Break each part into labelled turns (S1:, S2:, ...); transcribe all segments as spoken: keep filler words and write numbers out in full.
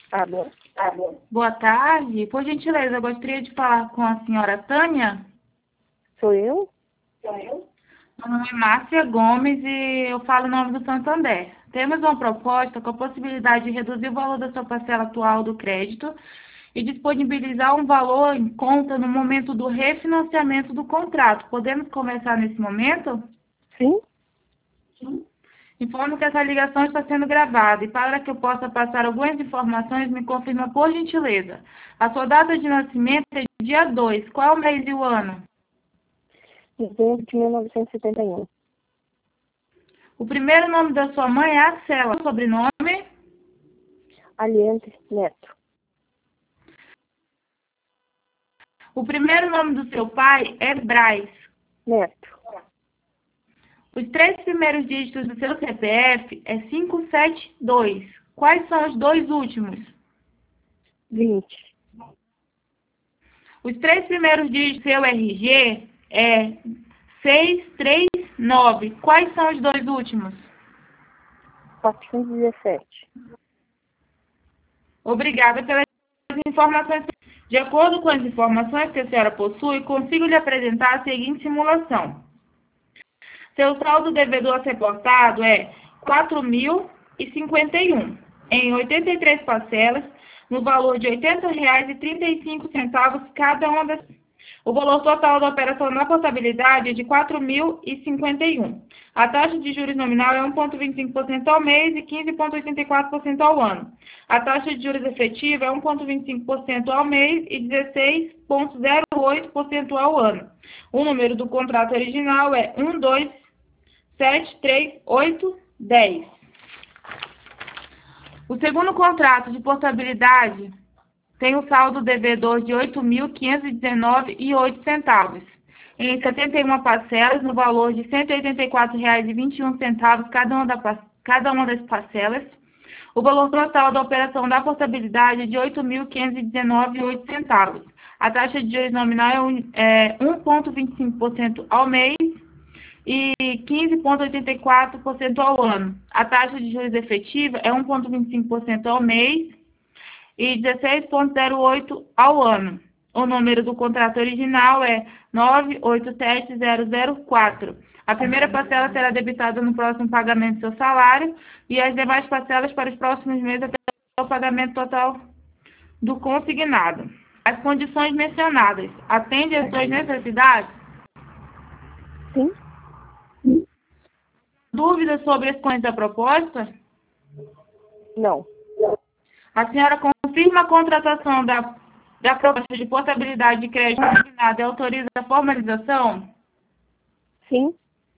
S1: Alô? Alô?
S2: Boa tarde. Por gentileza, eu gostaria de falar com a senhora Tânia.
S1: Sou eu?
S2: Sou eu. Meu nome é Márcia Gomes e eu falo em nome do Santander. Temos uma proposta com a possibilidade de reduzir o valor da sua parcela atual do crédito e disponibilizar um valor em conta no momento do refinanciamento do contrato. Podemos começar nesse momento?
S1: Sim?
S2: Sim. Informo que essa ligação está sendo gravada e para que eu possa passar algumas informações, me confirma por gentileza. A sua data de nascimento é dia dois. Qual é o mês e o ano?
S1: Dezembro de mil novecentos e setenta e um.
S2: O primeiro nome da sua mãe é Acela. O sobrenome?
S1: Aliente Neto.
S2: O primeiro nome do seu pai é Braz.
S1: Neto.
S2: Os três primeiros dígitos do seu C P F é cinco sete dois. Quais são os dois últimos?
S1: vinte.
S2: Os três primeiros dígitos do seu R G é seis três nove. Quais são os dois últimos?
S1: quatrocentos e dezessete.
S2: Obrigada pelas informações. De acordo com as informações que a senhora possui, consigo lhe apresentar a seguinte simulação. Seu saldo devedor a ser portado é quatro mil e cinquenta e um, em oitenta e três parcelas, no valor de oitenta reais e trinta e cinco centavos cada uma das. O valor total da operação na portabilidade é de quatro mil e cinquenta e um. A taxa de juros nominal é um vírgula vinte e cinco por cento ao mês e quinze vírgula oitenta e quatro por cento ao ano. A taxa de juros efetiva é um vírgula vinte e cinco por cento ao mês e dezesseis vírgula zero oito por cento ao ano. O número do contrato original é um dois sete três oito dez. O segundo contrato de portabilidade tem o saldo devedor de oito mil quinhentos e dezenove reais e oito centavos, em setenta e uma parcelas, no valor de cento e oitenta e quatro reais e vinte e um centavos cada uma, da, cada uma das parcelas. O valor total da operação da portabilidade é de oito mil quinhentos e dezenove reais e oito centavos. A taxa de juros nominal é um vírgula vinte e cinco por cento ao mês e quinze vírgula oitenta e quatro por cento ao ano. A taxa de juros efetiva é um vírgula vinte e cinco por cento ao mês e dezesseis vírgula zero oito por cento ao ano. O número do contrato original é nove oito sete zero zero quatro. A primeira parcela será debitada no próximo pagamento do seu salário e as demais parcelas para os próximos meses até o pagamento total do consignado. As condições mencionadas atendem às suas necessidades?
S1: Sim?
S2: Dúvidas sobre as condições da proposta?
S1: Não.
S2: A senhora confirma a contratação da, da proposta de portabilidade de crédito consignado e autoriza a formalização?
S1: Sim?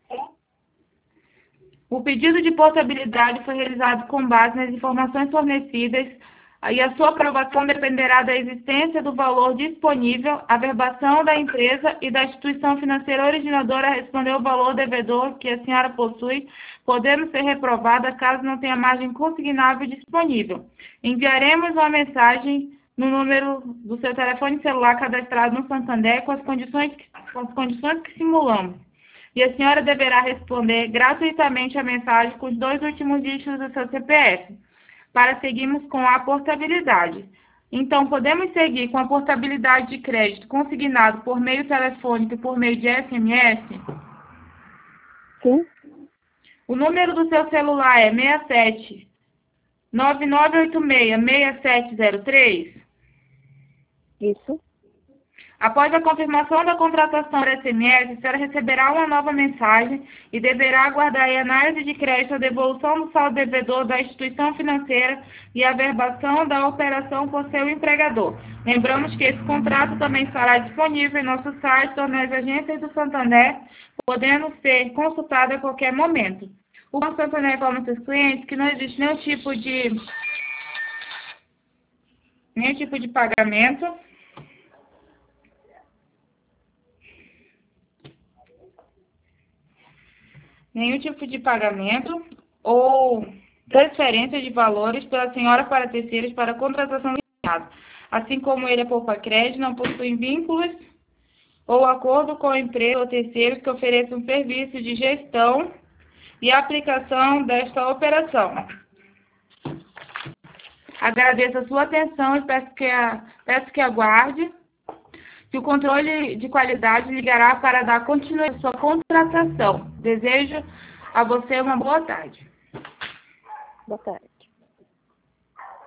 S2: O pedido de portabilidade foi realizado com base nas informações fornecidas e a sua aprovação dependerá da existência do valor disponível, a verbação da empresa e da instituição financeira originadora a responder o valor devedor que a senhora possui, podendo ser reprovada caso não tenha margem consignável disponível. Enviaremos uma mensagem no número do seu telefone celular cadastrado no Santander com as condições, com as condições que simulamos. E a senhora deverá responder gratuitamente a mensagem com os dois últimos dígitos do seu C P F, para seguirmos com a portabilidade. Então, podemos seguir com a portabilidade de crédito consignado por meio telefônico e por meio de S M S?
S1: Sim?
S2: O número do seu celular é seis sete nove nove oito seis seis sete zero três?
S1: Isso?
S2: Após a confirmação da contratação por S M S, a senhora receberá uma nova mensagem e deverá aguardar a análise de crédito, a devolução do saldo devedor da instituição financeira e a verbação da operação por seu empregador. Lembramos que esse contrato também estará disponível em nosso site ou nas agências do Santander, podendo ser consultado a qualquer momento. O Banco Santander informa seus clientes que não existe nenhum tipo de, nenhum tipo de pagamento nenhum tipo de pagamento ou transferência de valores pela senhora para terceiros para contratação de empregado. Assim como ele, a Poupa Crédito, não possui vínculos ou acordo com a empresa ou terceiros que ofereçam serviço de gestão e aplicação desta operação. Agradeço a sua atenção e peço que, a, peço que aguarde que o controle de qualidade ligará para dar continuidade à sua contratação. Desejo a você uma boa tarde.
S1: Boa tarde.